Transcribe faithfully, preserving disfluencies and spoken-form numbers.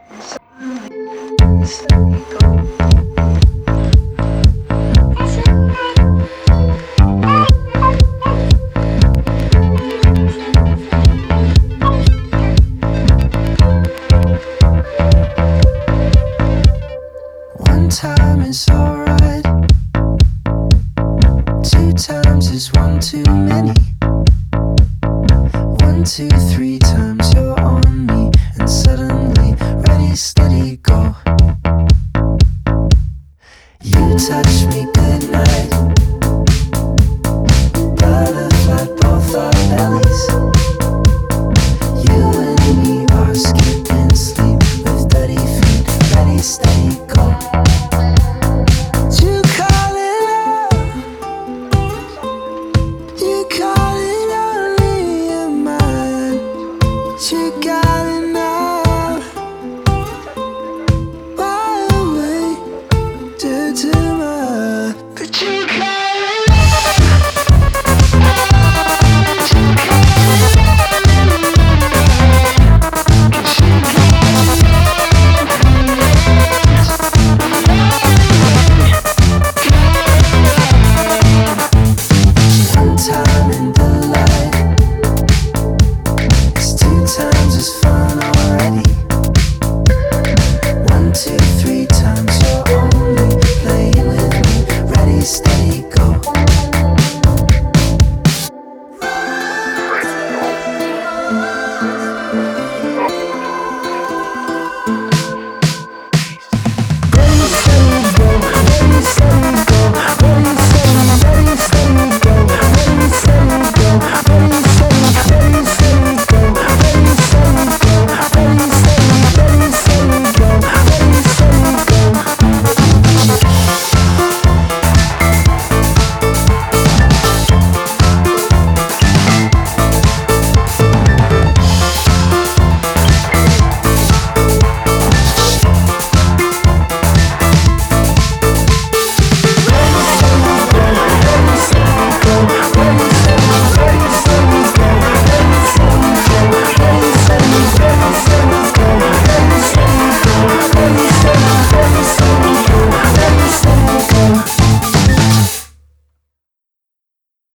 One time is alright, two times is one too many. One, two, three times you're on me, and suddenly, ready, steady, go. You touch me goodnight, butterfly both our bellies. You and me are skipping sleep with dirty feet, ready, steady, go. You call it love, you call it only a mind. You got